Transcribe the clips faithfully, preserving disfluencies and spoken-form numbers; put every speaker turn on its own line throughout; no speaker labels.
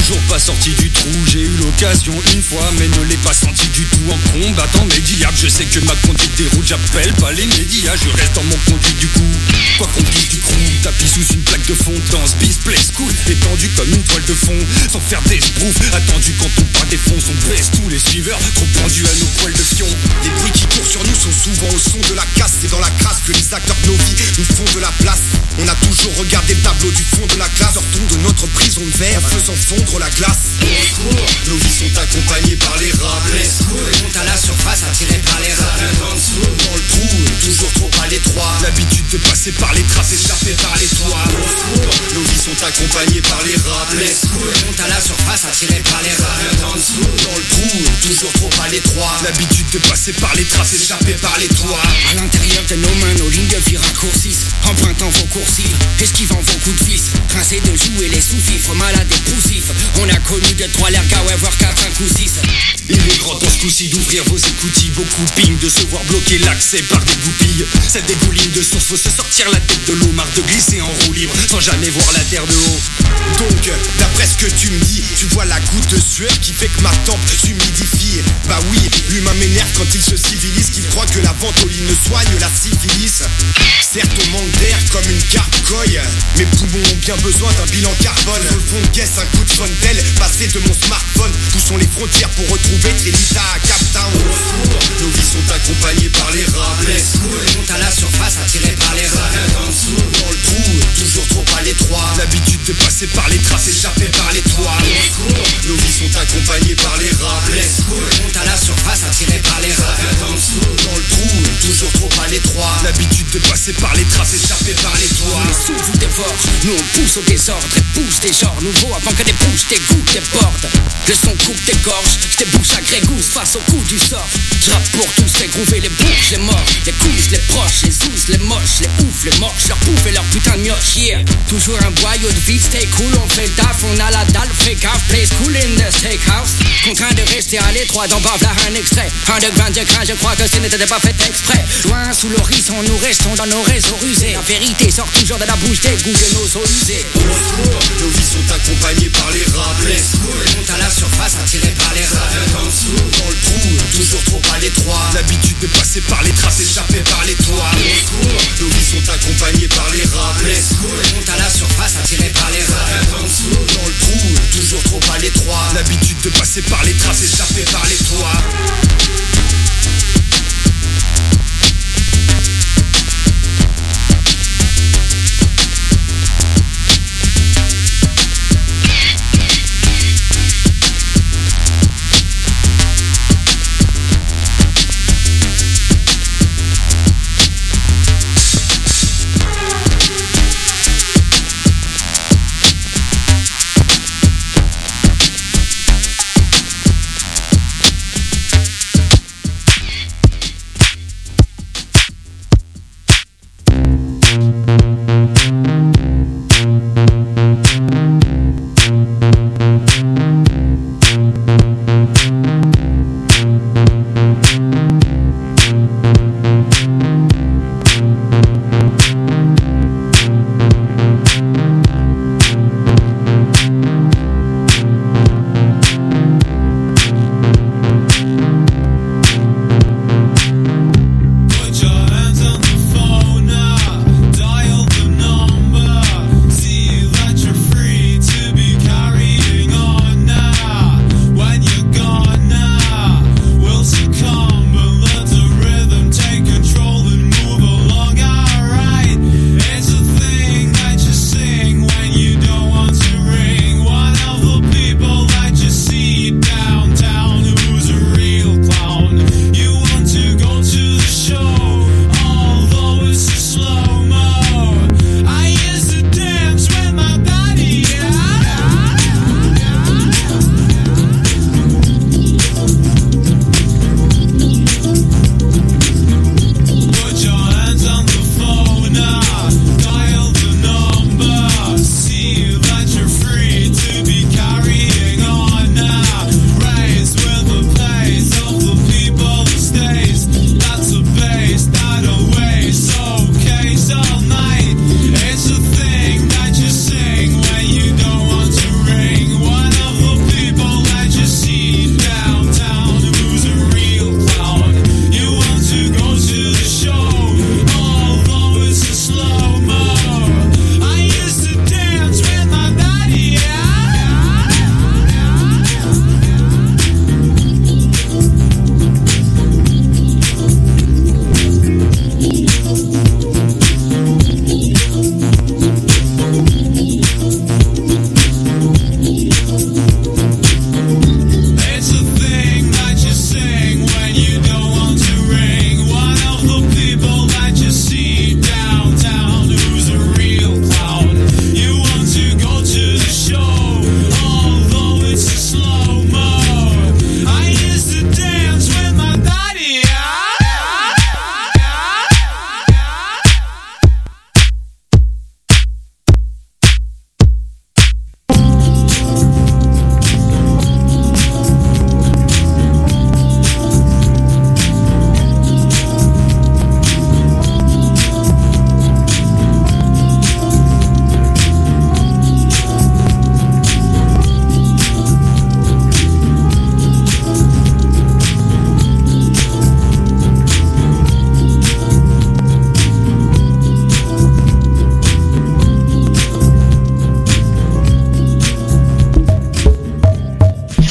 Toujours pas sorti du trou, j'ai eu l'occasion une fois, mais ne l'ai pas senti du tout en combattant mes diables. Je sais que ma conduite déroute, j'appelle pas les médias, je reste dans mon conduit du coup. Quoi qu'on dise du crew, tapis sous une plaque de fond, danse, bis, play, school, étendu comme une toile de fond, sans faire des sbroufs, attendu quand on part des fonds, on baisse tous les suiveurs, trop pendus à nos poils de fion.
Les bruits qui courent sur nous sont souvent au son de la casse, c'est dans la crasse que les acteurs de nos vies nous font de la place. On a toujours regardé le tableau du fond de la classe, sortons de notre prison de verre, faisant fondre la glace. Nos vies sont accompagnées par les rats,
monte à la surface attiré par les rats.
Dans le trou, toujours trop à l'étroit,
l'habitude de passer par les traces, échappées par les toits.
Nos vies sont accompagnées par les rats,
monte à la surface attiré par les rats.
Dans le trou, toujours trop à l'étroit,
l'habitude de passer par les traces, échappées par les toits.
À l'intérieur de nos mains, nos lignes de vie raccourcissent, empruntant vos coursives, esquivant vos coups de vis, rincés de joues et les sous-fifres, malades et poussifs. On a connu de trois l'air gars, ouais, voir quatre, cinq ou six.
Il est grand temps ce coup-ci d'ouvrir vos écoutilles, beaucoup ping, de se voir bloquer l'accès par des goupilles. Cette dégouline de source, faut se sortir la tête de l'eau, marre de glisser en roue libre, sans jamais voir la terre de haut.
Donc, d'après ce que tu me dis, tu vois la goutte de sueur qui fait que ma tempe s'humidifie. Bah oui, l'humain m'énerve quand il se civilise, qu'il croit que la ventoline ne soigne la syphilis. Certes on manque d'air comme une carcoille, mes poumons ont bien besoin d'un bilan carbone. Sur le fond de caisse un coup de fontaine, passé de mon smartphone, poussons les frontières pour retrouver Trinita à Cap Town. Nos vies sont accompagnées par les rats,
monte à la surface attiré par les rats.
Dans le trou, toujours trop à l'étroit,
l'habitude de passer par les traces, échappées par les toits.
Nos vies sont accompagnées par les rats,
monte à la surface attiré par les rats.
Dans le trou, toujours trop à l'étroit,
l'habitude de passer par les traces, échappées par les toits.
Les sous vous dévorent, nous on pousse au désordre et pousse des genres nouveaux avant que des bouches dégoûtent des bordes. Le son coupe des gorges, je bouche à grégousse face au coup du sort. Je rappe pour tous les grooves et les bourges, les morts, les couses, les proches, les zouzes, les moches, les oufs, les moches, leurs poufs et leurs putains de mioches, yeah. Toujours un boyau de vie, stay cool, on fait le taf, on a la dalle, fait gaffe, place cool in the steakhouse. Contraint de rester à l'étroit, d'en bave là un extrait. Un de grain, je crains, je crois que ce n'était pas fait exprès. Loin sous l'horizon, nous restons dans nos réseaux usés. La vérité sort toujours de la bouche des goûts de nos os usés.
Nos vies sont accompagnées par les rats,
monte à la surface attiré par les rats.
Dans le trou, toujours trop à l'étroit,
l'habitude de passer par les traces, échappées par les toits.
Nos vies sont accompagnées par les rats,
monte à la surface attiré par les rats.
Dans le trou, toujours trop à l'étroit,
l'habitude de passer par les traces, échappées par les toits.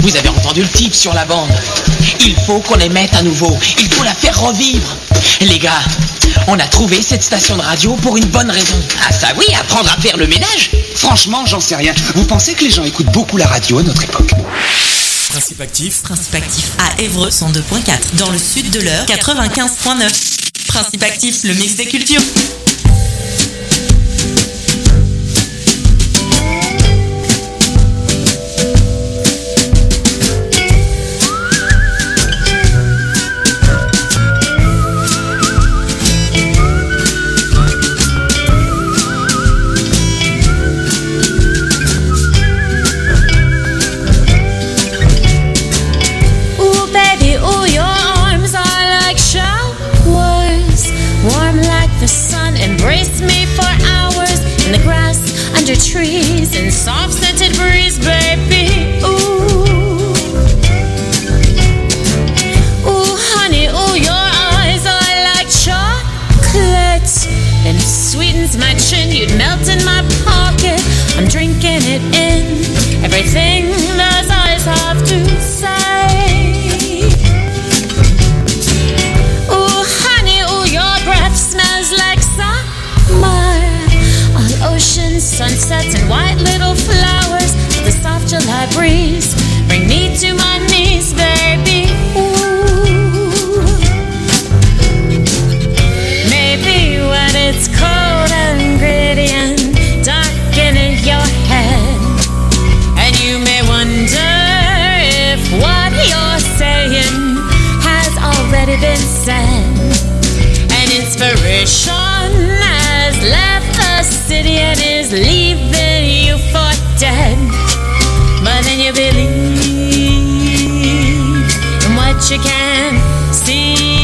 Vous avez entendu le type sur la bande. Il faut qu'on les mette à nouveau. Il faut la faire revivre. Les gars, on a trouvé cette station de radio pour une bonne raison. Ah ça oui, apprendre à faire le ménage.
Franchement, j'en sais rien. Vous pensez que les gens écoutent beaucoup la radio à notre époque?
Principe actif.
Principe actif à Évreux cent deux point quatre. Dans le sud de l'Eure quatre-vingt-quinze point neuf. Principe actif, le mix des cultures.
Trees and soft scented breeze, baby. Ooh, ooh, honey, ooh, your eyes are like chocolate, and it sweetens my chin. You'd melt in my pocket. I'm drinking it in. Everything those eyes have to say. Ooh, honey, ooh, your breath smells like summer. Oceans, sunsets, and white little flowers. The soft July breeze bring me to my knees, baby. Ooh. Maybe when it's cold and gritty and dark in your head, and you may wonder if what you're saying has already been said. And inspiration has left the city and is leaving you for dead. But then you believe in what you can see.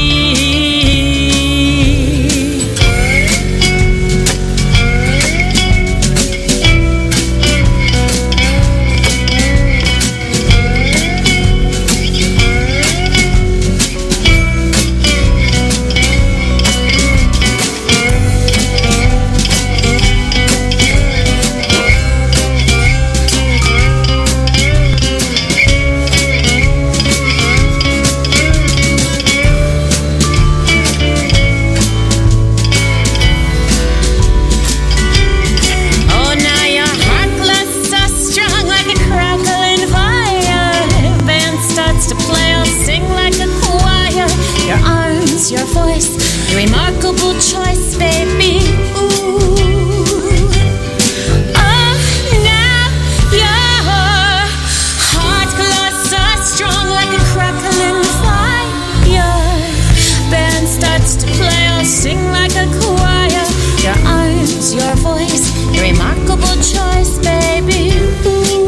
Your voice, your remarkable choice, baby. Ooh. Oh, now your heart glows so strong like a crackling fire. Band starts to play or sing like a choir. Your arms, your voice, your remarkable choice, baby. Ooh.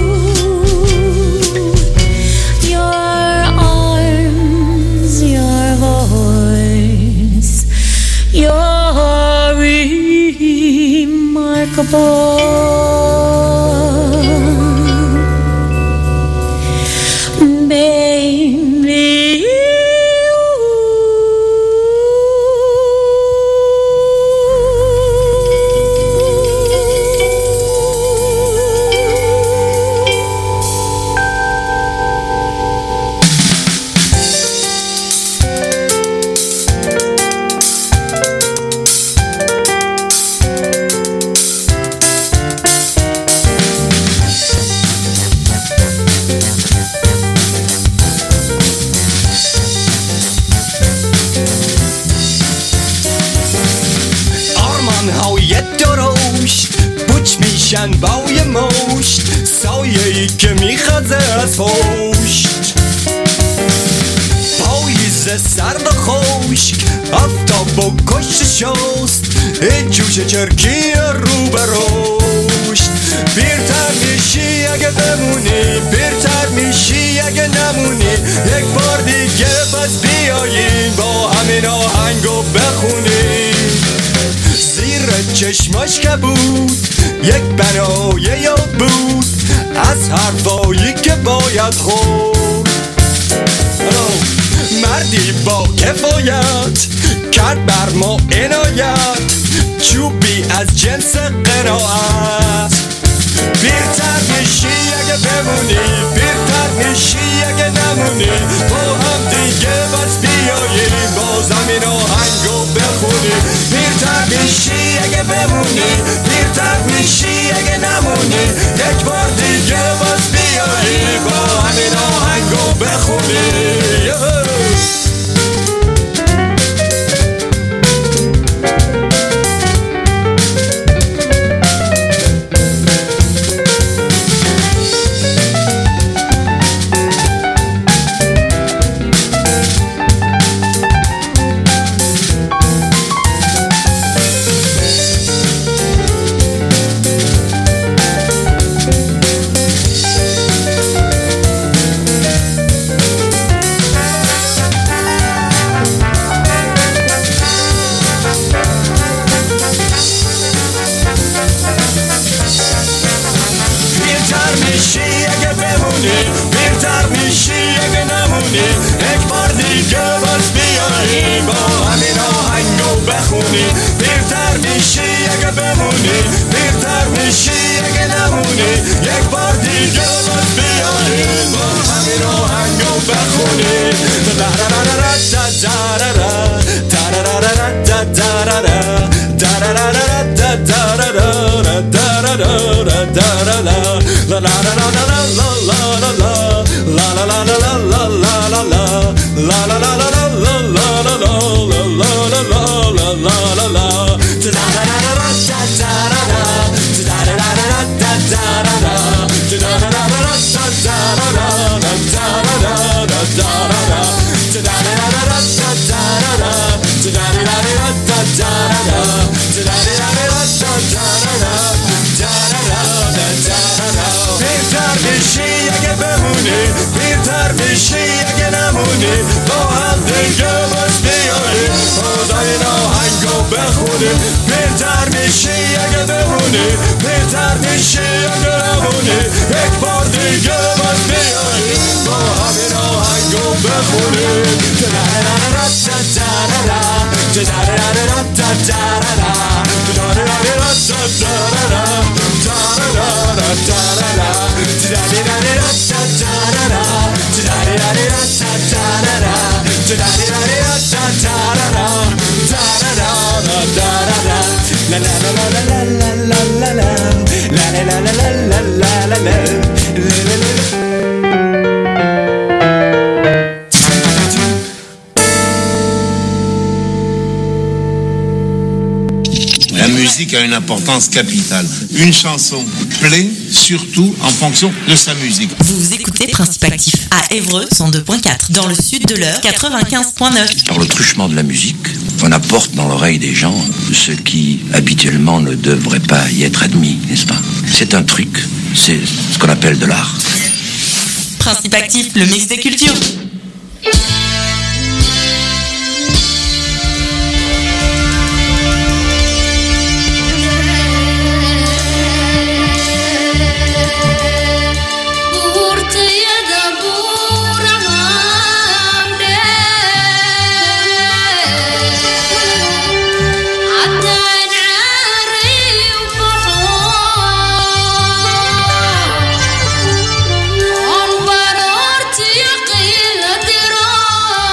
You're remarkable, baby.
شنبای مشت سایه‌ای که میخزه از پشت پاییز سرد و خشک آفتاب و کشت شست این جوش چرکی رو به رشد پیرتر میشی اگه بمونی پیرتر میشی اگه نمونی یک بار دیگه پس بیاییم با همین آهنگو بخونیم زیر چشماش که بود یک بنای یاد بود از حرفایی که باید خورد مردی با کفایت کرد بر ما عنایت چوبی از جنس قناعت پیرتر میشی اگه بمونی پیرتر
بخونی.
La musique a une importance capitale. Une chanson plaît surtout en fonction de sa musique.
Vous écoutez Principe Actif à Évreux cent deux point quatre, dans le sud de l'Eure quatre-vingt-quinze point neuf.
Par le truchement de la musique, on apporte dans l'oreille des gens ce qui habituellement ne devrait pas y être admis, n'est-ce pas? C'est un truc, c'est ce qu'on appelle de l'art.
Principe Actif, le mix des cultures.
On baror ti yaqil dira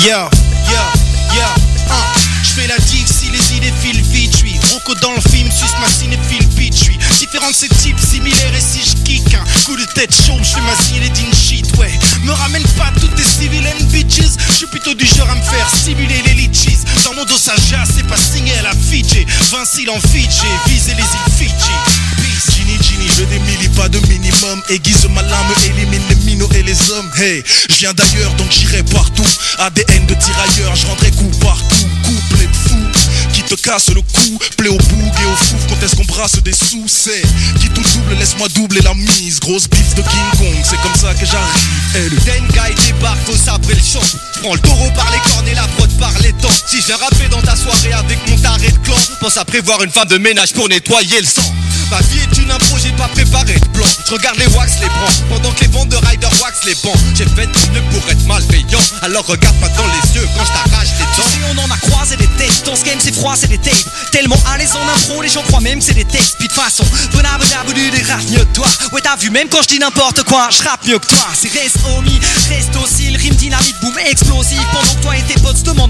Yo, yo, yo, uh. J'fais la digue si les idées filent vite. J'suis Rocco dans le film, suce ma cinéphile bitch. J'suis différent de ces types similaires et si j'kick un coup de tête chaud, j'fais ma Zinedine shit, ouais. Me ramène pas toutes tes civilian bitches. J'suis plutôt du genre à me faire stimuler les litchis. Dans mon dos ça jasse, c'est pas signé à la Fidji. Vinci en Fidji, viser les îles Fidji. Peace. Ginny, Ginny, je démilie pas de minimum. Aiguise ma lame, élimine les minots et les hommes. Hey, je viens d'ailleurs donc j'irai partout. A D N de tirailleur, je rendrai coup partout. Couplet de fou qui te casse le cou. Plaît au boug et au fou. Quand est-ce qu'on brasse des sous? C'est qui tout double, laisse-moi doubler la mise. Grosse bif de King Kong, c'est comme ça que j'arrive. Et le Dengai débarque, faut sabrer le champ. J'prends le taureau par les cornes et la brotte par les dents. Si je viens rapper dans ta soirée avec mon taré de clan, pense à prévoir une femme de ménage pour nettoyer le sang. Ma vie est une impro, j'ai pas préparé de plan. Je regarde les wax, les branches, pendant que les bandes de rider wax les bancs. J'ai fait une pour être malveillant. Alors regarde-moi dans les yeux quand je t'arrache les dents.
Si on en a croisé des têtes, dans ce game c'est froid, c'est des tapes. Tellement à l'aise en impro, les gens croient même que c'est des textes. Puis de façon, bonable d'abonner des rap mieux que toi. Ouais t'as vu, même quand je dis n'importe quoi, je rappe mieux que toi. C'est reste homie, reste docile, rime dynamite, boom explosif. Pendant que toi et tes potes se demandent